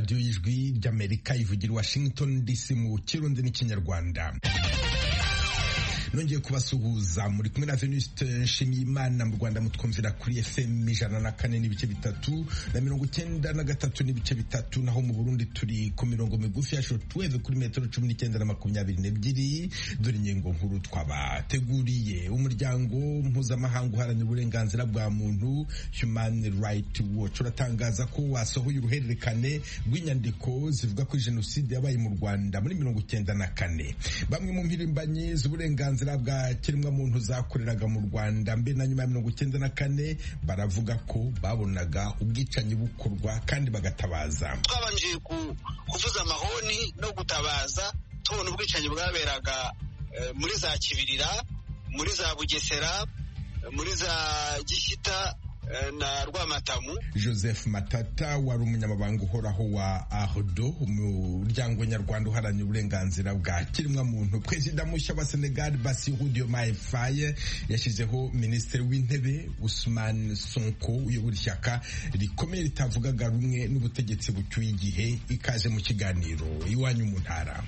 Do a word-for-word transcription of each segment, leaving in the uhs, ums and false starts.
radiyo y'ijwi ry'Amerika ivugira Washington D C mu kirundi n'ikinyarwanda. Nongeye kubasuhuza muri kumwe na Venuste Nshimiyimana. Mu Rwanda mutwumvira kuri F M ijana na kane n'ibice bitatu na mirongo icyenda na gatatu n'ibice bitatu, naho mu Burundi turi ku mirongo migufi ya shortwave kuri metero cumi n'icyenda na makumyabiri n'ebyiri. Dore ingingo nkuru twabateguriye. Umuryango mpuzamahanga uharanira uburenganzira bwa muntu Human Rights Watch uratangaza ko wasohoye uruhererekane rw'inyandiko zivuga ko jenoside yabaye mu Rwanda muri mirongo icyenda na kane. Bamwe mu mpirimbanyi z'uburenganzira bwa kiremwa muntu zakoreraga mu Rwanda mbere na nyuma ya mirongo icyenda na kane baravuga ko babonaga ubwicanyi bukorwa kandi bagatabaza. Twabanje kuvuza amahoni no gutabaza tubona ubwicanyi bwaberaga e, muri za Kibirira, muri za Bugesera, muri za Gishyita na Rwamatamu. Joseph Matata wari umunyamabanga uhoraho wa AHDO, umuryango nyarwanda uharanira uburenganzira bwa kiremwa muntu. Perezida mushya wa Senegal Bassirou Diomaye Faye yashyizeho minisitiri w'intebe Ousmane Sonko uyobora ishyaka rikomeye ritavugaga rumwe n'ubutegetsi bucyuye igihe. Ikaze mu kiganiro iwanyu mu ntara.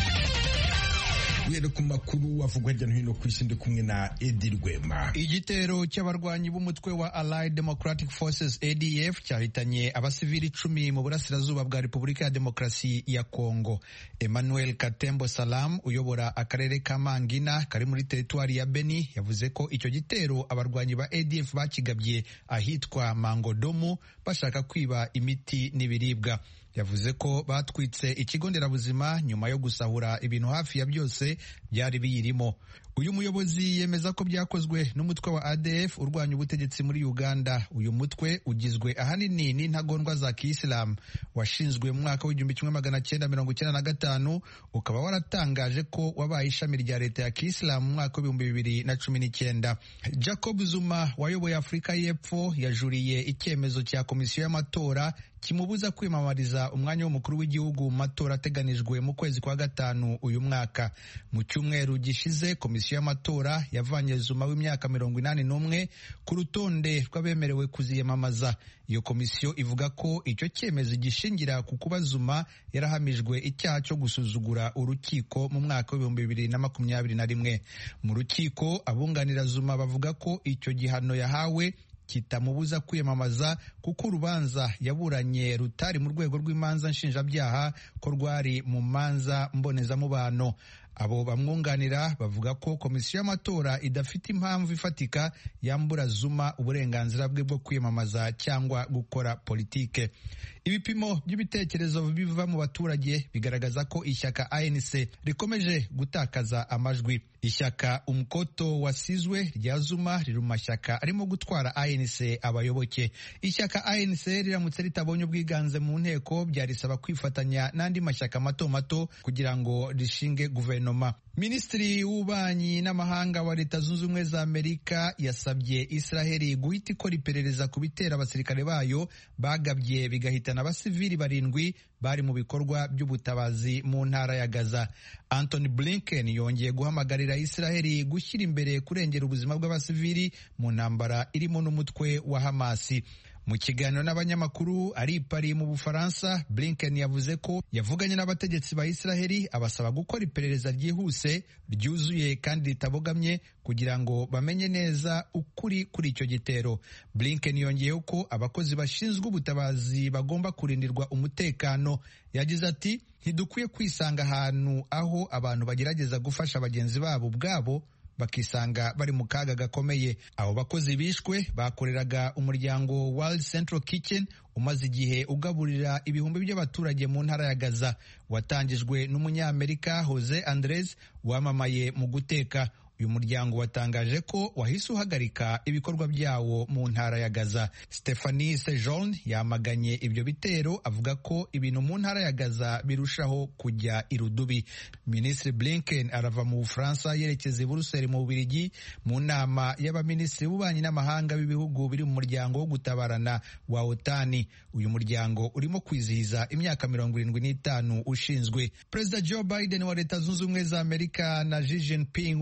Were ku makuru avugwa hirya no hino ku isi ndi kumwe na Edi Rwema. Igitero cy'abarwanyi b'umutwe wa Allied Democratic Forces A D F cyahitanye abasivili icumi mu burasirazuba bwa Repubulika ya Demokarasi ya Kongo. Emmanuel Katembo Salam uyobora akarere ka Mangina kari muri teritwari ya Beni yavuze ko icyo gitero abarwanyi ba A D F bakigabye ahitwa Mangodomo bashaka kwiba imiti n'ibiribwa. Yavuze ko batwitse ikigo nderabuzima nyuma yo gusahura ibintu hafi ya byose byari biyirimo. Uyu muyobozi yemeza ko byakozwe n'umutwe wa A D F urwanya ubutegetsi muri Uganda. Uyu mutwe ugizwe ahanini n'intagondwa za Kiislamu washinzwe mu mwaka w'igihumbi kimwe magana cyenda mirongo icyenda na gatanu, ukaba waratangaje ko wabaye ishami rya leta ya Kiislamu mu mwaka w'ibihumbi bibiri na cumi n'icyenda. Jacob Zuma wayoboye Afurika y'Epfo yajuriye icyemezo cya komisiyo y'amatora kimubuza kwimamariza umwanya w'umukuru w'igihugu mu matora ateganijwe mu kwezi kwa gatanu uyu mwaka. Mu cyumweru gishize komisiyo y'amatora yavanye Zuma w'imyaka mirongo inani n'umwe ku rutonde rw'abemerewe kuziyamamaza. Iyo komisiyo ivuga ko icyo cyemezo gishingira ku kuba Zuma yarahamijwe icyaha cyo gusuzugura urukiko mu mwaka w'ibihumbi bibiri na makumyabiri na rimwe. Mu rukiko abunganira Zuma bavuga ko icyo gihano yahawe kitamubuza kwiyamamaza kuko urubanza yaburanye rutari mu rwego rw'imanza nshinjabyaha ko rwari mu manza mbonezamubano. Abo bamwunganira bavuga ko komisiyo y'amatora idafite impamvu ifatika yambura Zuma uburenganzira bwe bwo kwiyamamaza cyangwa gukora politike. Ibipimo by'ibitekerezo biva mu baturage bigaragaza ko ishyaka A N C rikomeje gutakaza amajwi. Ishyaka Umkoto wasizwe rya Zuma riri mu mashyaka arimo gutwara A N C abayoboke. Ishyaka A N C riramutse ritabonye ubwiganze mu nteko byarisaba kwifatanya n'andi mashyaka mato mato kugira ngo rishinge guverinoma. Minisitiri w'ububanyi n'amahanga wa Leta Zunze Ubumwe za Amerika yasabye Israheli guhita ikora iperereza ku bitera abasirikare bayo bagabye bigahitana abasivili barindwi bari mu bikorwa by'ubutabazi mu ntara ya Gaza. Anthony Blinken yongeye guhamagarira Israheli gushyira imbere kurengera ubuzima bw'abasivili mu ntambara irimo n'umutwe wa Hamasi. Mu kiganiro n'abanyamakuru ari i Paris mu Bufaransa, Blinken yavuze ko yavuganye n'abategetsi ba Israheli abasaba gukora iperereza ryihuse, ryuzuye kandi ritabogamye kugira ngo bamenye neza ukuri kuri icyo gitero. Blinken yongeyeho ko abakozi bashinzwe ubutabazi bagomba kurindirwa umutekano. Yagize ati, ntidukwiye kwisanga ahantu aho abantu bagerageza gufasha bagenzi babo ubwabo bakisanga bari mu kaga gakomeye. Abo bakozi bishwe bakoreraga umuryango World Central Kitchen umaze igihe ugaburira ibihumbi by'abaturage mu ntara ya Gaza, watangijwe n'umunyamerika Jose Andres wamamaye mu guteka. Uyu muryango watangaje ko wahise uhagarika ibikorwa byawo mu ntara ya Gaza. Stephanie Sejourne yamaganye ibyo bitero avuga ko ibintu mu ntara ya Gaza birushaho kujya irudubi. Minisitiri Blinken arava mu Bufaransa yerekeza i Buruseli mu Bubiligi mu nama y'abaminisitiri b'ububanyi n'amahanga b'ibihugu biri mu muryango wo gutabarana wa OTAN. Uyu muryango urimo kwizihiza imyaka mirongo irindwi n'itanu ushinzwe. Perezida Joe Biden wa Leta Zunze Ubumwe za Amerika na Xi Jinping w'Ubushinwa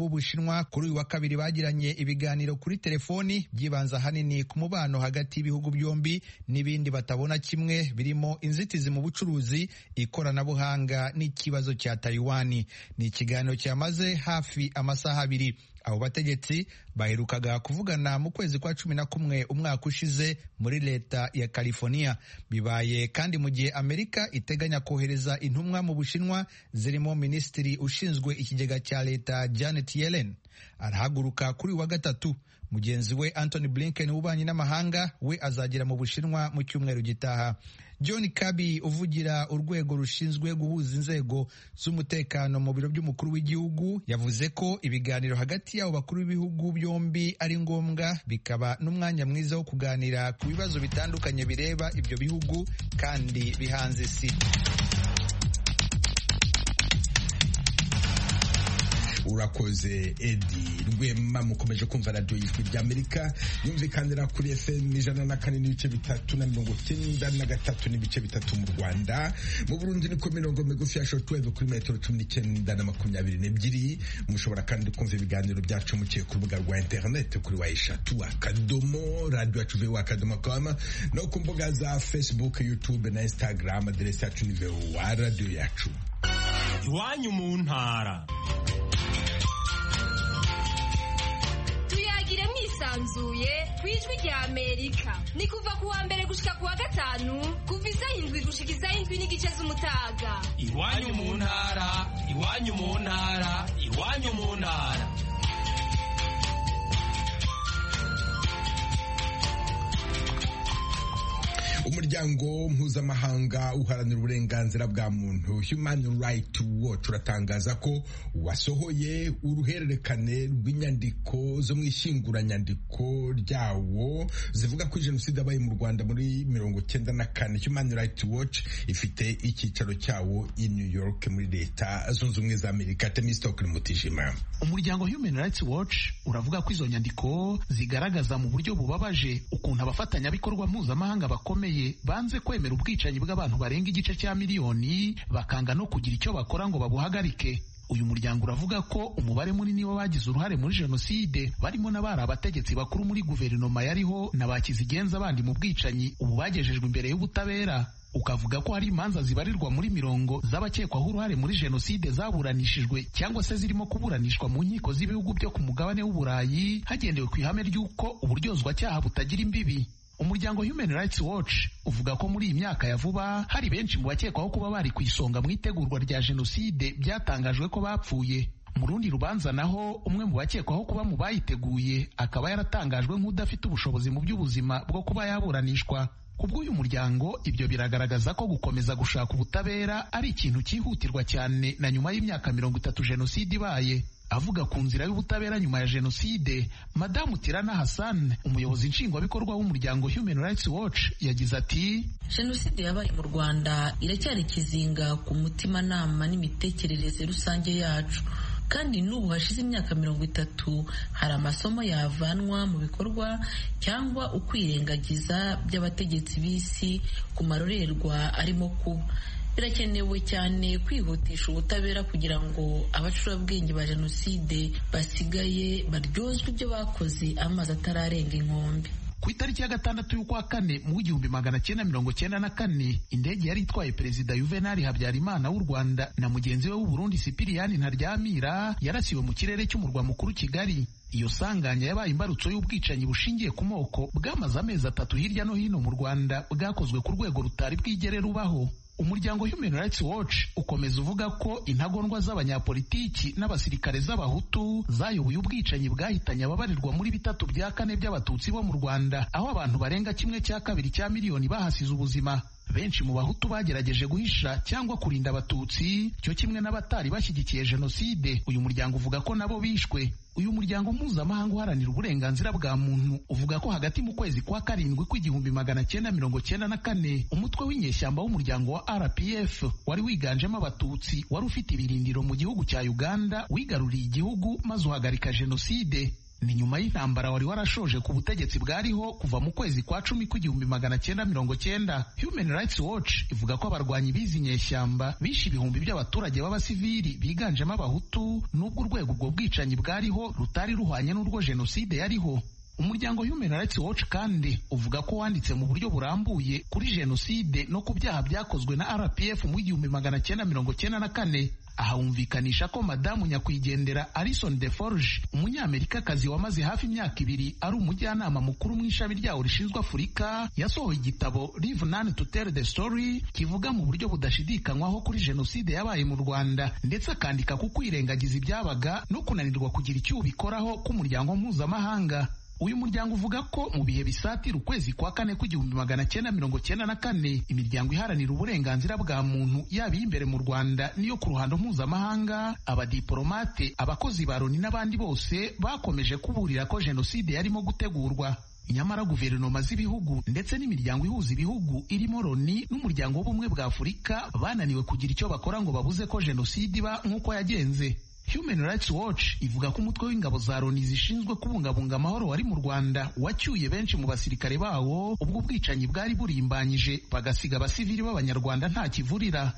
Bushinwa kuri uyu wa kabiri bagiranye ibiganiro kuri telefoni byibanza ahanini ku mubano hagati y'ibihugu byombi n'ibindi batabona kimwe birimo inzitizi mu bucuruzi, ikoranabuhanga n'ikibazo cya Taiwan. Ni ikiganiro cyamaze hafi amasaha abiri. Abo bategetsi baherukaga kuvugana mu kwezi kwa cumi na kumwe umwaka ushize muri leta ya California. Bibaye kandi mu gihe Amerika iteganya kohereza intumwa mu Bushinwa zirimo minisitiri ushinzwe ikigega cya leta Janet Yellen. Arahaguruka kuri wa gatatu. Mugenzi we Anthony Blinken w'ububanyi n'amahanga we azagera mu Bushinwa mu cyumweru gitaha. John Kirby uvugira urwego rushinzwe guhuza inzego z'umutekano mu biro by'umukuru w'igihugu yavuze ko ibiganiro hagati y'abo bakuru b'ibihugu byombi ari ngombwa, bikaba n'umwanya mwiza wo kuganira ku bibazo bitandukanye bireba ibyo bihugu kandi bihanze isi. Urakoze Edi Rwema. Mukomeje kumva radio y'Ijwi ry'Amerika yumvikanira kuri F M ijana na kane n'ibice bitatu na mirongo cyenda na gatatu n'ibice bitatu mu Rwanda. Mu Burundi ni ku mirongo migufi ya shortwave kuri metero cumi n'icyenda na makumyabiri n'ebyiri. Mushobora kandi kumva ibiganiro byacu muciye ku rubuga rwa internet kuri wa eshatu akadomo radio yacu voa akadomo com no ku mbuga za Facebook, YouTube na Instagram. Aderesi yacu ni voa radio yacu. Iwanyu mu ntara. Tuyagire mwisanzuye kwijwi rya Amerika. Ni kuva kuwa mbere gushika kuwa gatanu kuva isaha indwi gushika isaha indwi n'igice z'umutaga. Iwanyu mu ntara, iwanyu mu ntara, iwanyu mu ntara. Umuryango mpuzamahanga uharanira uburenganzira bwa muntu Human Rights Watch uratangaza ko wasohoye uruhererekane rw'inyandiko zo mu ishyinguranyandiko ryawo zivuga ko jenoside yabaye mu Rwanda muri mirongo cyenda na kane. Human Rights Watch ifite icyicaro cyawo i New York muri leta zunze ubumwe za Amerika. Temistoke Mutijima. Umuryango Human Rights Watch uravuga ko izo nyandiko zigaragaza mu buryo bubabaje ukuntu abafatanyabikorwa mpuzamahanga bakomeye banze kwemera ubwicanyi bw'abantu barenga igice cya miliyoni, bakanga no kugira icyo bakora ngo babuhagarike. Uyu muryango uravuga ko umubare munini w'abagize uruhare muri jenoside barimo n'abari abategetsi bakuru muri guverinoma yariho na bakizigenza bandi mu bwicanyi ubu bagejejwe imbere y'ubutabera. Ukavuga ko hari imanza zibarirwa muri mirongo z'abakekwaho uruhare muri jenoside zaburanishijwe cyangwa se zirimo kuburanishwa mu nkiko z'ibihugu byo ku mugabane w'Uburayi hagendewe ku ihame ry'uko uburyozwacyaha butagira imbibi. Umuryango Human Rights Watch uvuga ko muri iyi myaka ya vuba hari benshi mu bakekwaho kuba bari ku isonga mu itegurwa rya jenoside byatangajwe ko bapfuye. Mu rundi rubanza naho umwe mu bakekwaho kuba mu bayiteguye akaba yaratangajwe nk'udafite ubushobozi mu by'ubuzima bwo kuba yaburanishwa. Kubw'uyu muryango ibyo biragaragaza ko gukomeza gushaka ubutabera ari ikintu cyihutirwa cyane na nyuma y'imyaka mirongo itatu jenoside ibaye. Avuga ku nzira y'ubutabera nyuma ya jenoside, Madamu Tirana Hassan, umuyobozi nshingwabikorwa w'umuryango Human Rights Watch, yagize ati: jenoside yabaye mu Rwanda iracyari kizinga ku mutimanama n'imitekerereze rusange yacu, kandi n'ubu hashize imyaka mirongo itatu hari amasomo yavanwa mu bikorwa cyangwa ukwirengagiza by'abategetsi b'isi ku marorerwa arimo kuba. Birakenewe cyane kwihutisha ubutabera kugira ngo abacurabwenge ba jenoside basigaye baryozwe ibyo bakoze amazi atararenga inkombe. Ku itariki ya gatandatu y'ukwa kane mu w'igihumbi magana cyenda mirongo cyenda na kane indege yari itwaye Perezida Juvenal Habyarimana w'u Rwanda na mugenzi we w'u Burundi Sipiriyani Ntaryamira yarasiwe mu kirere cy'umurwa mukuru Kigali. Iyo sanganya yabaye imbarutso y'ubwicanyi bushingiye ku moko bwamaze amezi atatu hirya no hino mu Rwanda, bwakozwe ku rwego rutari bwigere rubaho. Umuryango Human Rights Watch ukomeza uvuga ko intagondwa z'abanyapolitiki n'abasirikare z'abahutu zayoboye ubwicanyi bwahitanye ababarirwa muri bitatu bya kane by'abatutsi bo mu Rwanda, aho abantu barenga kimwe cya kabiri cya miliyoni bahasize ubuzima. Benshi mu bahutu bagerageje guhisha cyangwa kurinda abatutsi, cyo kimwe n'abatari bashyigikiye jenoside. Uyu muryango uvuga ko nabo bishwe. Uyu muryango mpuzamahanga uharanira uburenganzira bwa muntu uvuga ko hagati mu kwezi kwa karindwi kw'igihumbi magana cyenda mirongo cyenda na kane umutwe w'inyeshyamba w'umuryango wa R P F wari wiganjemo abatutsi wari ufite ibirindiro mu gihugu cya Uganda wigaruriye igihugu maze uhagarika jenoside. ni nyuma y'intambara wari warashoje ku butegetsi bwariho kuva mu kwezi kwa cumi kw'igihumbi magana cyenda mirongo cyenda. Human Rights Watch ivuga ko abarwanyi b'izi nyeshyamba bishe ibihumbi by'abaturage b'abasivili biganjemo abahutu, n'ubwo urwego ubwo bwicanyi bwariho rutari ruhwanye n'urwo jenoside yariho. Umuryango Human Rights Watch kandi uvuga ko wanditse mu buryo burambuye kuri jenoside no ku byaha byakozwe na R P F mu igihumbi magana cyenda mirongo cyenda na kane. Aha humvikanisha ko madamu nyakwigendera Alison Deforge, umunyamerikakazi wamaze hafi imyaka ibiri ari umujyanama mukuru mu ishami ryawo rishinzwe Afurika, yasohoye igitabo Live None to Tell the Story kivuga mu buryo budashidikanywaho kuri jenoside yabaye mu Rwanda, ndetse akandika ku kwirengagiza ibyabaga no kunanirwa kugira icyo ubikoraho k'umuryango mpuzamahanga. Uyu muryango uvuga ko mu bihe bisatira ukwezi kwa kane kw'igihumbi magana cyenda mirongo cyenda na kane imiryango iharanira uburenganzira bwa muntu yaba iy'imbere mu Rwanda n'iyo ku ruhando mpuzamahanga, abadiplomate, abakozi ba Loni n'abandi bose bakomeje kuburira ko jenoside yarimo gutegurwa. Nyamara guverinoma z'ibihugu ndetse n'imiryango ihuza ibihugu irimo Loni n'umuryango w'ubumwe bwa Afurika bananiwe kugira icyo bakora ngo babuze ko jenoside iba nk'uko yagenze. Human Rights Watch ivuga ko umutwe w'ingabo za Loni zishinzwe kubungabunga amahoro wari mu Rwanda wacyuye benshi mu basirikare bawo ubwo ubwicanyi bwari burimbanyije, bagasiga abasivili b'abanyarwanda nta kivurira.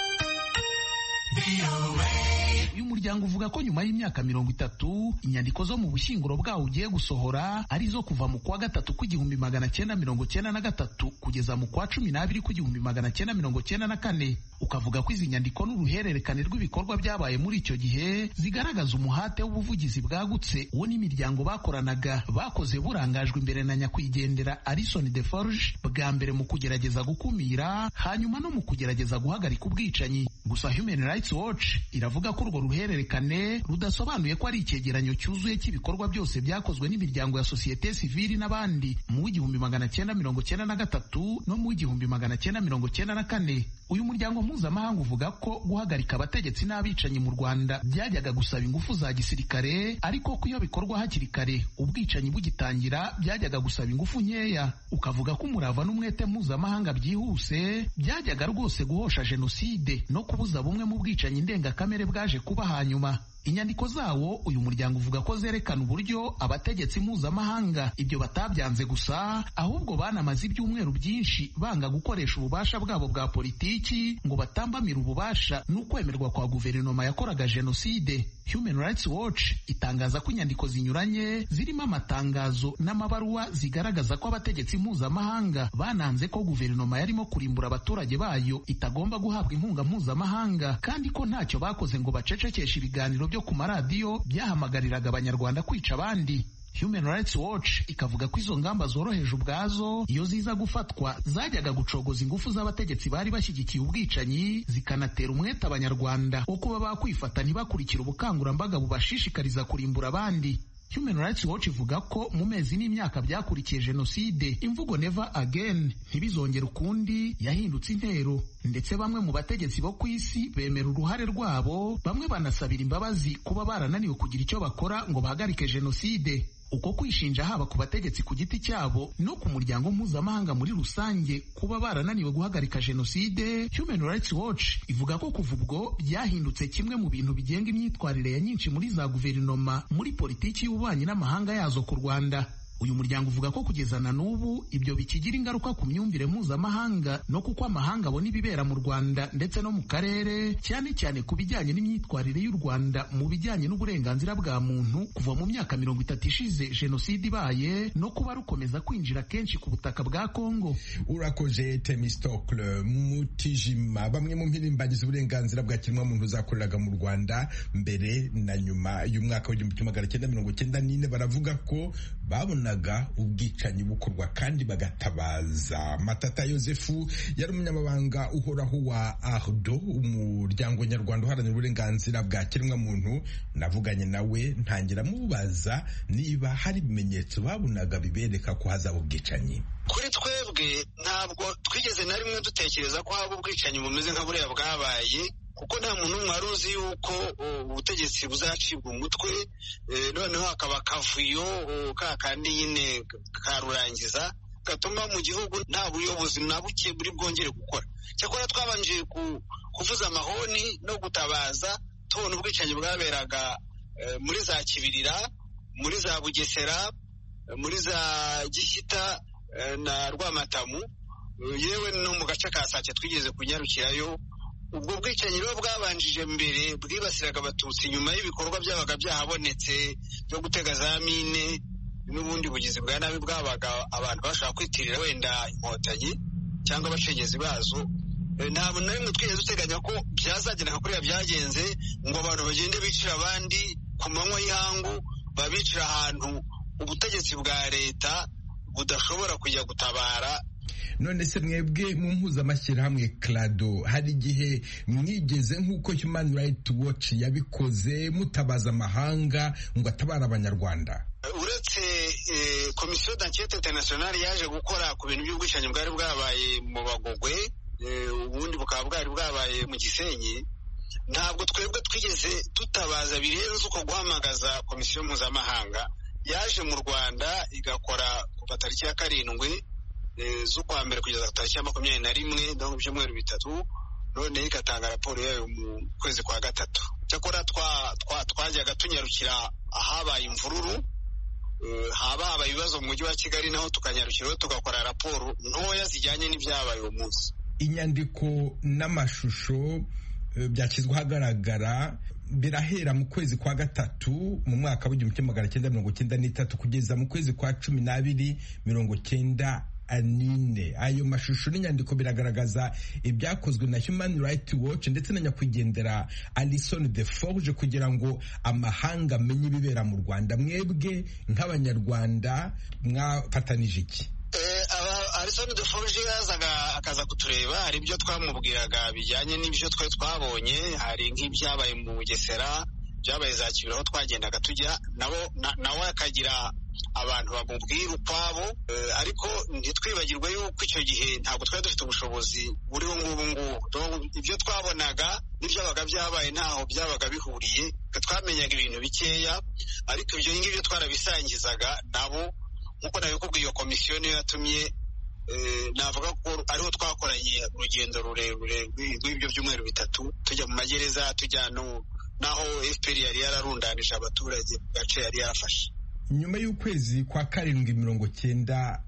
Uyu muryango uvuga ko nyuma y'imyaka mirongo itatu inyandiko zo mu bushyinguro bwawo ugiye gusohora ari zo kuva mu kwa gatatu kw'igihumbi magana cyenda mirongo cyenda na gatatu kugeza mu kwa cumi n'abiri kw'igihumbi magana cyenda mirongo cyenda na kane. Ukavuga ko izi nyandiko n'uruhererekane rw'ibikorwa byabaye muri icyo gihe zigaragaza umuhate w'ubuvugizi bwagutse uwo n'imiryango bakoranaga bakoze burangajwe imbere na nyakwigendera Alison Deforge, bwa mbere mu kugerageza gukumira, hanyuma no mu kugerageza guhagarika ubwicanyi. Gusa Human Rights Watch iravuga ko urwo ruhererekane rudasobanuye ko ari icyegeranyo cyuzuye cy'ibikorwa byose byakozwe n'imiryango ya sosiyete sivili n'abandi mu w'igihumbi magana cyenda mirongo cyenda na gatatu no mu w'igihumbi magana cyenda mirongo cyenda na kane. Uyu muryango mpuzamahanga uvuga ko guhagarika abategetsi n'abicanyi mu Rwanda byajyaga gusaba ingufu za gisirikare, ariko ko iyo bikorwa hakiri kare ubwicanyi bugitangira byajyaga gusaba ingufu nkeya. Ukavuga ko umurava n'umwete mpuzamahanga byihuse byajyaga rwose guhosha jenoside no kubuza bumwe mu bwicanyi ndengakamere bwaje kuba hanyuma. Inyandiko zawo uyu muryango uvuga ko zerekana uburyo abategetsi mpuzamahanga ibyo batabyanze gusa, ahubwo banamaze ibyumweru byinshi banga gukoresha ububasha bwabo bwa politiki ngo batambamire ububasha n'ukwemerwa kwa guverinoma yakoraga jenoside. Human Rights Watch itangaza ko inyandiko zinyuranye zirimo amatangazo n'amabaruwa zigaragaza ko abategetsi mpuzamahanga bananze ko guverinoma yarimo kurimbura abaturage bayo itagomba guhabwa inkunga mpuzamahanga, kandi ko ntacyo bakoze ngo bacecekeshe ibiganiro byo ku maradiyo byahamagariraga abanyarwanda kwica abandi. Human Rights Watch ikavuga ko izo ngamba zoroheje ubwazo iyo ziza gufatwa zajyaga gucogoza ingufu z'abategetsi bari bashyigikiye ubwicanyi, zikanatera umwete abanyarwanda wo kuba bakwifata ntibakurikira ubukangurambaga bubashishikariza kurimbura abandi. Human Rights Watch ivuga ko mu mezi n'imyaka byakurikiye jenoside imvugo never again, ntibizongera ukundi, yahindutse intero, ndetse bamwe mu bategetsi bo ku isi bemera uruhare rwabo, bamwe banasabira imbabazi kuba barananiwe kugira icyo bakora ngo bahagarike jenoside. Uko kwishinja haba ku bategetsi ku giti cyabo no ku muryango mpuzamahanga muri rusange kuba barananiwe guhagarika jenoside, Human Rights Watch ivuga ko kuva ubwo byahindutse kimwe mu bintu bigenga imyitwarire ya nyinshi muri za guverinoma muri politiki y'ububanyi n'amahanga yazo ku Rwanda. Uyu muryango uvuga ko kugeza na n'ubu ibyo bikigira ingaruka ku myumvire mpuzamahanga no kuko amahanga abona ibibera mu Rwanda ndetse no mu karere, cyane cyane ku bijyanye n'imyitwarire y'u Rwanda mu bijyanye n'uburenganzira bwa muntu kuva mu myaka mirongo itatu ishize jenoside ibaye no kuba rukomeza kwinjira kenshi ku butaka bwa Kongo. Urakoze Temistocle Mutijima. Bamwe mu mpirimbanyi z'uburenganzira bwa kiremwamuntu zakoreraga mu Rwanda mbere na nyuma y'umwaka w'igihumbi kimwe magana cyenda mirongo cyenda n'ine baravuga ko babona ubwicanyi bukorwa kandi bagatabaza. Matata Yosefu yari umunyamabanga uhoraho wa A R D O, umuryango nyarwanda uharanira uburenganzira bwa kiremwamuntu. Navuganye nawe ntangira mubaza niba hari ibimenyetso babonaga bibereka ko hazaba ubwicanyi. Kuri twebwe ntabwo twigeze na rimwe dutekereza ko haba ubwicanyi bumeze nka buriya bwabaye, kuko nta muntu umwe wari uzi yuko ubutegetsi buzacibwa umutwe, noneho hakaba akavuyo ka kandi nyine karurangiza gatuma mu gihugu nta buyobozi na buke buri bwongere gukora. Cyakora twabanje kuvuza amahoni no gutabaza tubona ubwicanyi bwaberaga muri za Kibirira muri za Bugesera, muri za Gishyita na Rwamatamu, yewe no mu gace ka Sake twigeze kunyarukirayo. Ubwo bwicanyi rero bwabanjije mbere bwibasiraga abatutsi nyuma y'ibikorwa byabaga byahabonetse byo gutega za mine n'ubundi bugizi bwa nabi bwabaga abantu bashobora kwitirira wenda inkotanyi cyangwa abacengezi bazo. Ntabwo na rimwe twigeze duteganya ko byazagera kuriya byagenze, ngo abantu bagende bicira abandi ku manywa y'ihangu, babicira ahantu ubutegetsi bwa leta budashobora kujya gutabara. None se mwebwe mu mpuzamashyirahamwe Clado, hari igihe mwigeze nk'uko Human Rights Watch yabikoze mutabaza amahanga ngo atabara abanyarwanda? Uretse eh, komisiyo d'enquête internationale yaje gukora ku bintu by'ubwicanyi bwari bwabaye mu Bagogwe, eh, ubundi bukaba bwari bwabaye mu Gisenyi, ntabwo twebwe twigeze tutabaza birenze uko guhamagaza komisiyo mpuzamahanga yaje mu Rwanda igakora kuva tariki ya karindwi z'ukwa mbere kugeza tariki ya makumyabiri na rimwe no mu byumweru bitatu, none igatanga raporo yayo mu kwezi kwa gatatu. Cyakora twajyaga tunyarukira ahabaye imvururu, haba habaye ibibazo mu mujyi wa Kigali, naho tukanyarukiraho tugakora raporo ntoya zijyanye n'ibyabaye uwo munsi. Inyandiko n'amashusho byashyizwe ahagaragara birahera mu kwezi kwa gatatu mu mwaka w'igihumbi kimwe magana cyenda mirongo cyenda n'itatu kugeza mu kwezi kwa cumi n'abiri mirongo cyenda anine. Ayo mashusho n'inyandiko biragaragaza ibyakozwe na Human Rights Watch ndetse na nyakwigendera Alison Deforge kugira ngo amahanga amenye ibibera mu Rwanda. Mwebwe nk'abanyarwanda mwafatanije iki? Alison Deforge yazaga akaza kutureba, hari ibyo twamubwiraga bijyanye n'ibyo twe twabonye, hari nk'ibyabaye mu Bugesera, byabaye za Kibira aho twagendaga tujya, nabo nawe akagira abantu bamubwira ukwabo, ariko ntitwibagirwe yuko icyo gihe ntabwo twari dufite ubushobozi buriho ngubu ngubu. Ibyo twabonaga n'ibyabaga byabaye ntaho byabaga bihuriye, twamenyaga ibintu bikeya, ariko ibyo ngibyo twarabisangizaga nabo. Nkuko nabikubwiye, iyo komisiyo niyo yatumye navuga ko ariho twakoranye urugendo rurerure rw'ibyo byumweru bitatu, tujya mu magereza, tujya naho F P R yari yararundanije abaturage mu gace yari yarafashe. Nyuma y'ukwezi kwa karindwi mirongo cyenda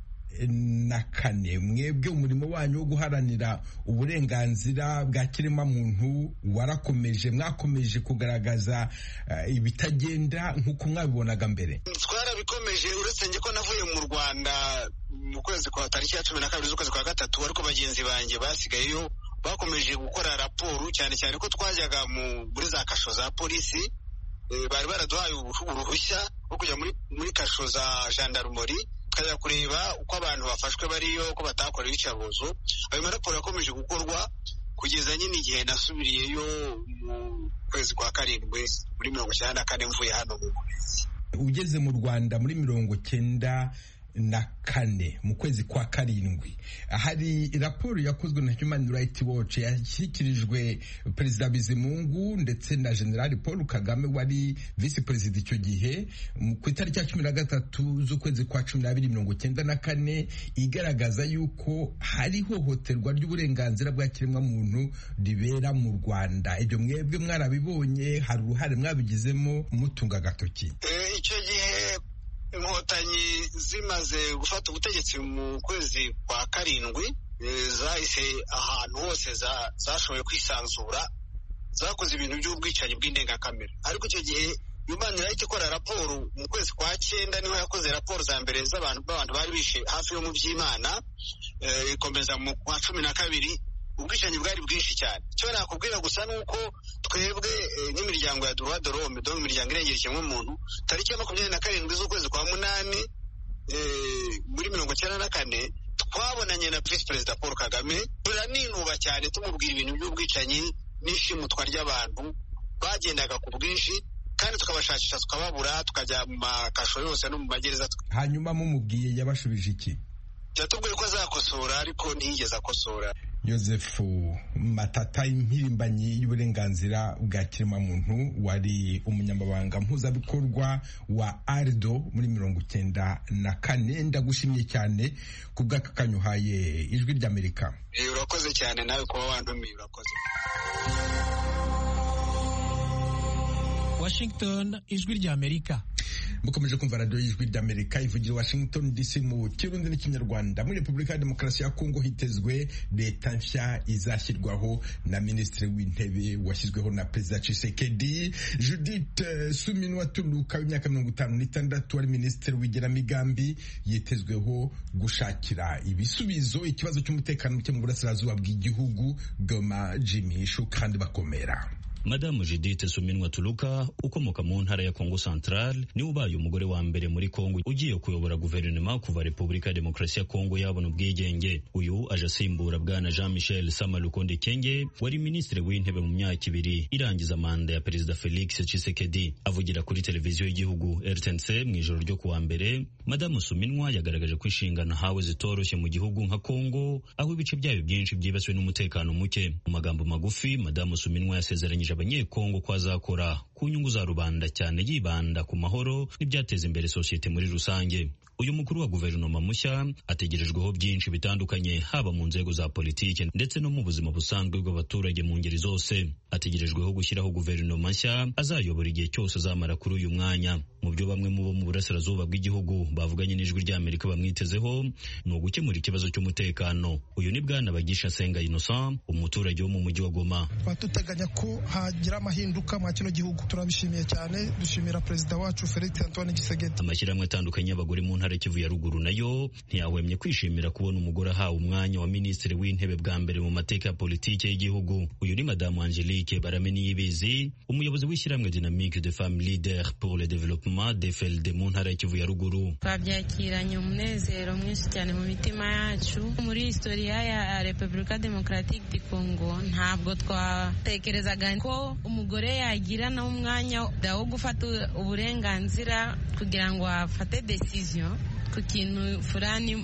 na kane, mwebwe umurimo wanyu wo guharanira uburenganzira bwa kirema muntu warakomeje, mwakomeje kugaragaza uh, ibitagenda nk'uko mwabibonaga mbere. Twarabikomeje, uretse nge ko navuye mu Rwanda mu kwezi kwa tariki ya cumi na kabiri z'ukwezi kwa gatatu, ariko bagenzi banjye basigayeyo bakomeje gukora raporo, cyane cyane ko twajyaga muri za kasho za polisi, e, bari baraduhaye uruhushya rwo kujya muri, muri kasho za gendarmerie, tukajya kureba uko abantu bafashwe bariyo, ko batakora ibicabuzo. Ayo maraporo yakomeje gukorwa kugeza nyine igihe nasubiriyeyo mu kwezi kwa karindwi muri mirongo cyenda na kane mvuye hano mu Bubiligi. Ugeze mu Rwanda muri mirongo cyenda na kane mu kwezi kwa karindwi, hari raporo yakozwe na Human Rights Watch yashyikirijwe Perezida Bizimungu ndetse na General Paul Kagame wari Vice Perezida icyo gihe, ku itariki ya cumi na gatatu z'ukwezi kwa cumi n'abiri mirongo cyenda na kane, igaragaza yuko hari ihohoterwa ry'uburenganzira bwa kiremwa muntu ribera mu Rwanda. Ibyo mwebwe mwarabibonye, hari uruhare mwabigizemo mutunga agatoki? Icyo gihe inkotanyi zimaze gufata ubutegetsi mu kwezi kwa karindwi, zahise ahantu hose zashoboye kwisanzura, zakoze ibintu by'ubwicanyi bw'indengakamere. Ariko icyo gihe Human Rights ikora raporo mu kwezi kwa cyenda, niho yakoze raporo za mbere z'abantu b'abantu bari bishe hafi yo mu Byimana, ikomeza mu kwa cumi na kabiri. Ubwicanyi bwari bwinshi cyane. Icyo nakubwira gusa nuko twebwe nk'imiryango ya droit de l'homme, donc imiryango irengera ikiremwamuntu, tariki ya makumyabiri na karindwi z'ukwezi kwa munani muri mirongo cyenda na kane, twabonanye na Vice Perezida Paul Kagame, turaninuba cyane tumubwira ibintu by'ubwicanyi n'ishimutwa ry'abantu bagendaga ku bwinshi, kandi tukabashakisha tukababura, tukajya mu makasho yose no mu magereza. Hanyuma mumubwiye yabashubije iki? Yatubwiye ko azakosora, ariko ntiyigeze akosora. Joseph Matata, impirimbanyi y'uburenganzira bwa kiremwamuntu, wari umunyamabanga mpuzabikorwa wa A R D O muri mirongo icyenda na kane. Ndagushimye cyane ku bw'akakanyuhaye Ijwi ry'Amerika. Urakoze cyane nawe kuba wantumiye, urakoze. Washington, Ijwi ry'Amerika. mukomeje kumva radiyo y'ijwi ry'Amerika ivugira Washington D C mu kirundi n'ikinyarwanda. Muri Repubulika ya Demokarasi ya Kongo hitezwe leta nshya izashyirwaho na minisitiri w'intebe washyizweho na perezida Tshisekedi. Judith Suminwa Tuluka w'imyaka mirongo itanu n'itandatu wari minisitiri w'igenamigambi yitezweho gushakira ibisubizo ikibazo cy'umutekano muke mu burasirazuba bw'igihugu. Goma, Jimmy Shu kandi bakomera. Madamu Judith Suminwa Tuluka ukomoka mu ntara ya Kongo Central ni ubaye umugore wa mbere muri Kongo ugiye kuyobora guverinoma kuva Repubulika ya Demokarasi ya Kongo yabona ubwigenge. Uyu aje asimbura bwana Jean Michel Sama Lukonde Kenge wari minisitiri w'intebe mu myaka ibiri irangiza manda ya perezida Felix Tshisekedi. Avugira kuri televiziyo y'igihugu R T N C mu ijoro ryo kuwa mbere, Madamu Suminwa yagaragaje ko inshingano hawe zitoroshye mu gihugu nka Kongo aho ibice byayo byinshi byibasiwe n'umutekano muke. Mu magambo magufi, Madamu Suminwa yasezeranyije abanyekongo ko azakora ku nyungu za rubanda cyane yibanda ku mahoro n'ibyateza imbere sosiyete muri rusange. Uyu mukuru wa guverinoma mushya ategerejweho byinshi bitandukanye haba mu nzego za politiki ndetse no mu buzima busanzwe bw'abaturage mu ngeri zose. Ategerejweho gushyiraho guverinoma nshya azayobora igihe cyose azamara kuri uyu mwanya. Mu byo bamwe mu bo mu burasirazuba bw'igihugu bavuganye n'ijwi ry'Amerika bamwitezeho ni ugukemura ikibazo cy'umutekano. Uyu ni bwana Bagisha Senga Innocent, umuturage wo mu mujyi wa Goma. Batuteganya ko hagira amahinduka mu kino gihugu, turabishimiye cyane, dushimira perezida wacu Felix Antoine Tshisekedi. Amashyirahamwe atandukanye y'abagore mu ntara Kivu ya ruguru nayo ntiyahwemye kwishimira kubona umugore ahawe umwanya wa minisitiri w'intebe bwa mbere mu mateka ya politiki y'igihugu. Uyu ni Madamu Angelique Baramenyibizi, umuyobozi w'ishyirahamwe Dynamique de Femmes Leaders pour le Développement D F L D mu ntara ya Kivu ya ruguru. Twabyakiranye umunezero mwinshi cyane mu mitima yacu. Muri historia ya Repubulika Democratique du Congo ntabwo twatekerezaga ko umugore yagira na umwanya wo gufata uburenganzira kugira ngo afate decision ku kintu fulani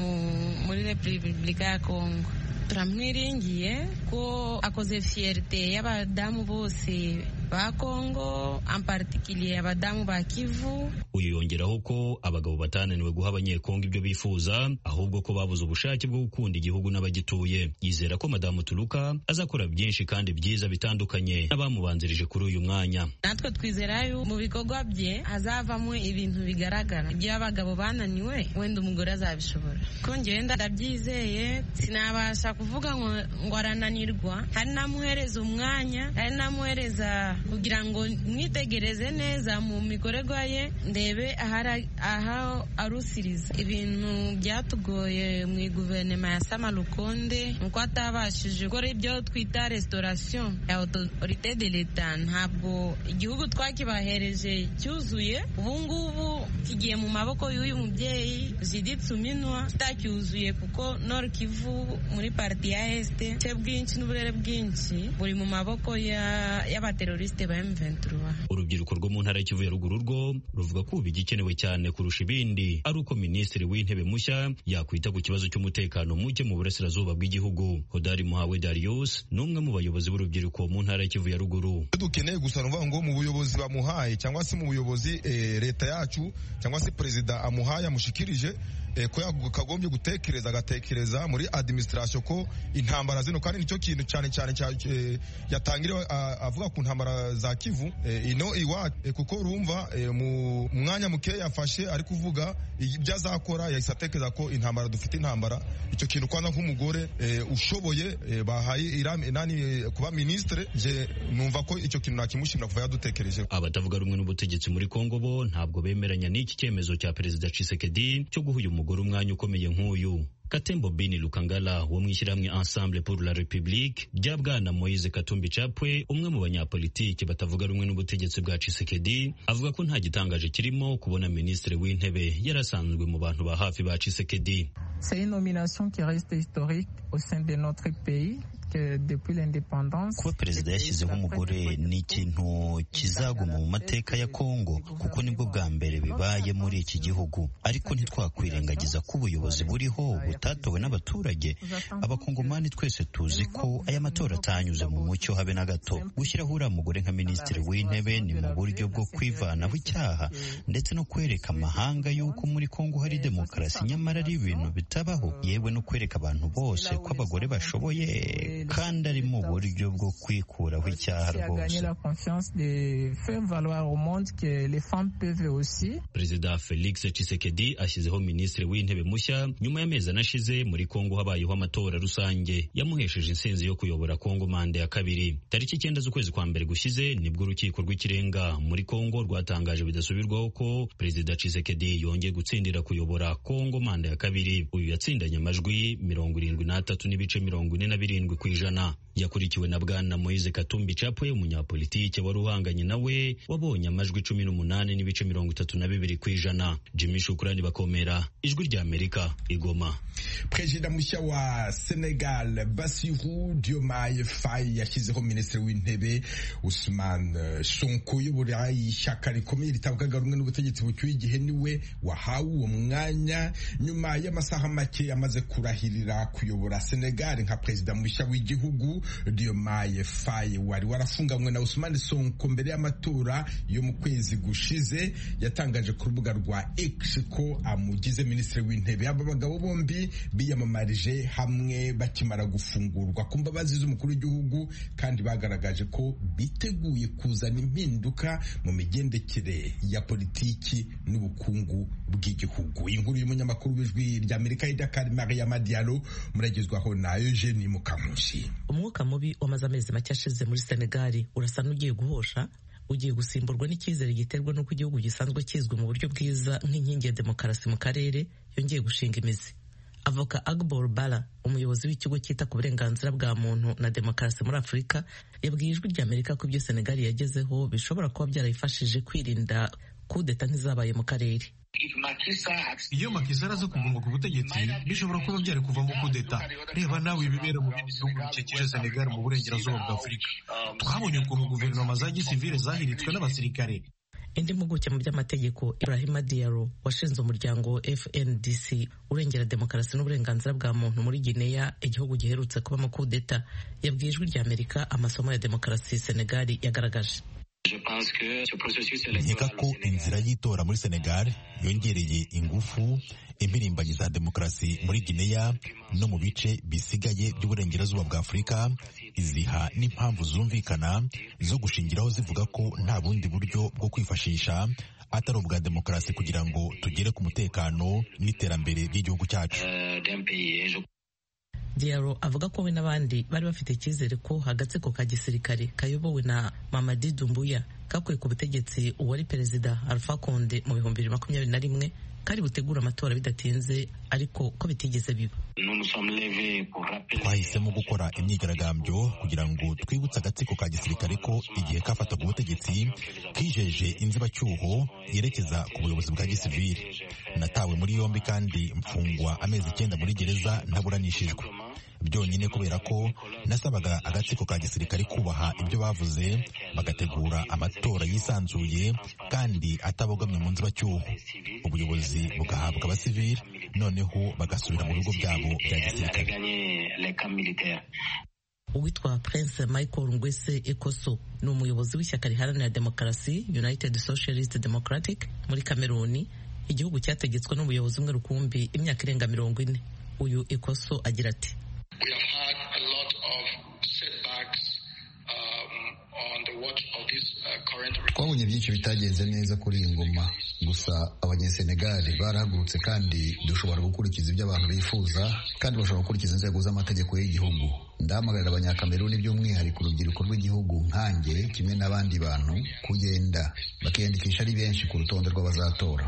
muri Repubulika ya Kongo. Turamwiringiye ko akoze fierté y'abadamu bose ba Kongo, en particulier abadamu ba Kivu. Uyu yongeraho ko abagabo batananiwe guha abanyekongo ibyo bifuza ahubwo ko babuze ubushake bwo gukunda igihugu n'abagituye. Yizera ko Madamu Tuluka azakora byinshi kandi byiza bitandukanye n'abamubanzirije kuri uyu mwanya. Natwe twizera yo mu bikorwa bye hazavamo ibintu bigaragara. Ibyo abagabo bananiwe wenda umugore azabishobora. Ko njye ndabyizeye, sinabasha kuvuga ngo ngo arananirwa. Hari namuhereza umwanya, hari namuhereza kugira ngo mwitegereze neza mu mikorerwa ye ndebe aha arusiriza. Ibintu byatugoye mu guverinoma ya Sama Lukonde nuko atabashije gukora ibyo twita restauration ya autorité de l'État. Ntabwo igihugu twakibahereje cyuzuye, ubu ngubu kigiye mu maboko y'uyu mubyeyi Judith Suminwa kitacyuzuye kuko Nord Kivu muri parti ya Este cye bwinshi n'uburere bwinshi buri mu maboko y'abateroriste ba M vingt-trois. Urubyiruko rwo mu ntara y'Kivu ya ruguru rwo ruvuga ko bigikenewe cyane kurusha ibindi ari uko minisitiri w'intebe mushya yakwita ku kibazo cy'umutekano muke mu burasirazuba bw'igihugu. Hodari Muhawe Darius ni umwe mu bayobozi b'urubyiruko mu ntara y'Kivu ya ruguru. Dukeneye gusa nuvuga ngo mu buyobozi bamuhaye cyangwa se mu buyobozi eh, leta yacu cyangwa se perezida amuhaye amushikirije eh, ko yakagombye gutekereza agatekereza muri administration ko intambara zino kandi nicyo kintu cyane cyane eh, yatangire avuga ku ntambara za Kivu eh, ino iwa eh, kuko urumva eh, mu mwanya muke yafashe ari kuvuga ibyo azakora yahise atekereza ko intambara dufite intambara. Icyo kintu kwanza nk'umugore eh, ushoboye eh, bahaye irame nani eh, kuba ministre je numva ko icyo kintu nakimushimira kuva yadutekereje. Abatavuga rumwe n'ubutegetsi muri Kongo bo ntabwo bemeranya n'iki cyemezo cya perezida Tshisekedi cyo guha uyu mugore umwanya ukomeye nk'uyu. Katembo Bini Lukangala wo mwishyirahamwe Ensemble pour la République rya bwana Moise Katumbi Chapwe, umwe mu banyapolitiki batavuga rumwe n'ubutegetsi bwa Tshisekedi, avuga ko nta gitangaje kirimo kubona minisitiri w'intebe yarasanzwe mu bantu ba hafi ba Tshisekedi. C'est une nomination qui reste historique au sein de notre pays. Kuba perezida yashyizeho umugore ni ikintu kizaguma mu mateka ya Kongo kuko nibwo bwa mbere bibaye muri iki gihugu, ariko ntitwakwirengagiza ko ubuyobozi buriho butatowe n'abaturage. Abakongomani twese tuzi ko aya matora atanyuze mu mucyo habe na gato. Gushyiraho uriya mugore nka minisitiri w'intebe ni mu buryo bwo kwivanaho icyaha ndetse no kwereka amahanga yuko muri Kongo hari demokarasi, nyamara ari ibintu bitabaho, yewe no kwereka abantu bose ko abagore bashoboye kandi ari mu buryo bwo kwikuraho icyaha rwose. Perezida Felix Tshisekedi ashyizeho minisitiri w'intebe mushya nyuma y'amezi anashize muri Kongo habayeho amatora rusange yamuhesheje insinzi yo kuyobora Kongo manda ya kabiri. Tariki icyenda z'ukwezi kwa mbere gushize nibwo urukiko rw'ikirenga muri Kongo rwatangaje bidasubirwaho ko Perezida Tshisekedi yongeye gutsindira kuyobora Kongo manda ya kabiri. Uyu yatsindanye amajwi mirongo irindwi n'atatu n'ibice mirongo ine na birindwi ku ijana. Yakurikiwe na Bwana Moise Katumbi Chapwe, umunyapolitike wari uhanganye nawe wabonye amajwi cumi n'umunani n'ibice mirongo itatu na bibiri ku ijana. Jimmy Shukrani Bakomera, Ijwi rya Amerika, Igoma. Perezida mushya wa Senegal Bassirou Diomaye Faye yashyizeho minisitiri w'intebe Ousmane Sonko uyobora ishyaka rikomeye ritavugaga rumwe n'ubutegetsi bucyuye igihe niwe wahawe uwo mwanya nyuma y'amasaha make amaze kurahirira kuyobora Senegal nka perezida mushya w'igihugu. Diomaye Faye wari warafunganywe na Ousmane Sonko mbere y'amatora yo mu kwezi gushize yatangaje ku rubuga rwa X ko amugize minisitiri w'intebe. Aba bagabo bombi biyamamarije hamwe bakimara gufungurwa ku mbabazi z'umukuru w'igihugu kandi bagaragaje ko biteguye kuzana impinduka mu migendekere ya politiki n'ubukungu bw'igihugu. Inkuru y'umunyamakuru w'Ijwi rya Amerika i Dakar Maria Madialo muragezwaho na Eugenie Mukamushi. Umwuka mubi wamaze amezi make ashize muri Senegal urasa n'ugiye guhosha, ugiye gusimburwa n'icyizere giterwa n'uko igihugu gisanzwe kizwi mu buryo bwiza nk'inkingi ya demokarasi mu karere yongeye gushinga imizi. Avoka Agbor Bala, umuyobozi w'ikigo cyita ku burenganzira bwa muntu na demokarasi muri Afurika, yabwiye Ijwi rya Amerika ko ibyo Senegal yagezeho bishobora kuba byarayifashije kwirinda kudeta nk'izabaye mu karere. Iyo Macky Sall aza kuguma ku butegetsi bishobora kuba byari kuvamo kudeta. Reba nawe ibibera mu bindi bihugu bikikije Senegal mu burengerazuba bwa Afurika. Twabonye ukuntu guverinoma za gisivile zahiritswe n'abasirikare. Indi mpuguke mu by'amategeko Ibrahima Diallo washinze umuryango F N D C urengera demokarasi n'uburenganzira bwa muntu muri Guinea, igihugu giherutse kubamo kudeta, yabwiye Ijwi rya Amerika amasomo ya demokarasi Senegal yagaragaje. Nkeka ko inzira y'itora muri Senegal yongereye ingufu impirimbanyi za demokarasi muri Guinea no mu bice bisigaye by'uburengerazuba bwa Afurika, iziha n'impamvu zumvikana zo gushingiraho zivuga ko nta bundi buryo bwo kwifashisha atari ubwa demokarasi kugira ngo tugere ku mutekano n'iterambere ry'igihugu cyacu. Diallo avuga ko we n'abandi bari bafite icyizere ko agatsiko ka gisirikare kayobowe na Mamadi Doumbouya kakuye ku butegetsi uwari perezida Alpha Conde mu bihumbi bibiri makumyabiri na rimwe kari butegura amatora bidatinze, ariko ko bitigeze biba. Twahisemo gukora imyigaragambyo kugira ngo twibutse agatsiko ka gisirikare ko igihe kafataga ubutegetsi kijeje inzibacyuho yerekeza ku buyobozi bwa gisivili. Natawe muri yombi kandi mfungwa amezi icyenda muri gereza ntaburanishijwe, byonyine kubera ko nasabaga agatsiko ka gisirikare kubaha ibyo bavuze bagategura amatora yisanzuye kandi atabogamye mu nzibacyuho, ubuyobozi bugahabwa abasivili noneho bagasubira mu bigo byabo bya gisirikare. Uwitwa Prince Michael Ngwese Ekoso ni umuyobozi w'ishyaka riharanira demokarasi United Socialist Democratic muri Kameruni, igihugu cyategetswe n'ubuyobozi umwe rukumbi imyaka irenga mirongo ine. Uyu Ekoso agira ati: twabonye byinshi bitagenze neza kuri iyi ngoma, gusa abanyesenegali barahagurutse kandi dushobora gukurikiza ibyo abantu bifuza kandi bashobora gukurikiza inzego z'amategeko y'igihugu. Ndahamagarira abanyakameruni by'umwihariko urubyiruko rw'igihugu nkanjye kimwe n'abandi bantu kugenda bakiyandikisha ari benshi ku rutonde rw'abazatora.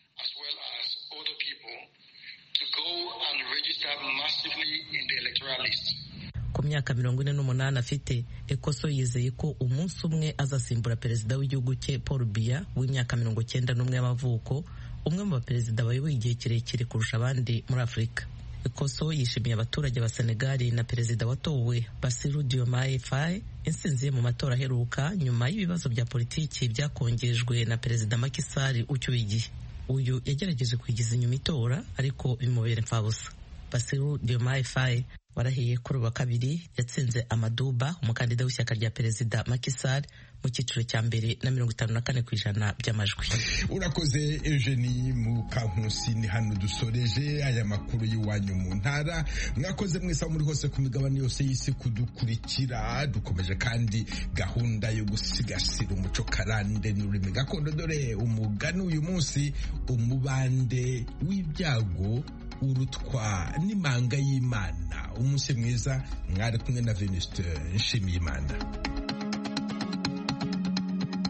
Ku myaka mirongo ine n'umunani afite, Ekoso yizeye ko umunsi umwe azasimbura perezida w'igihugu cye Paul Biya w'imyaka mirongo cyenda n'umwe y'amavuko, umwe mu baperezida bayoboye igihe kirekire kurusha abandi muri Afurika. Ekoso yishimiye abaturage ba Senegal na perezida watowe Bassirou Diomaye Faye intsinzi mu matora aheruka nyuma y'ibibazo bya politiki byakongejwe na perezida Macky Sall ucyuye igihe. Uyu yagerageje kwigiza inyuma itora ariko bimubera imfabusa. Bassirou Diomaye Faye warahiye kuri uwa kabiri yatsinze Amaduba umukandida w'ishyaka rya perezida Macky Sall mu cyiciro cya mbere na mirongo itanu na kane ku ijana by'amajwi. Urakoze Eugenie Mukankusi. Ni hano dusoreje aya makuru y'iwanyu mu ntara. Mwakoze mwese muri hose ku migabane yose y'isi kudukurikira. Dukomeje kandi gahunda yo gusigasira umuco karande n'ururimi gakondo. Dore umugani uyu munsi, umubande w'ibyago urutwa n'imanga y'Imana. Umunsi mwiza, mwari kumwe na Venuste Nshimiyimana.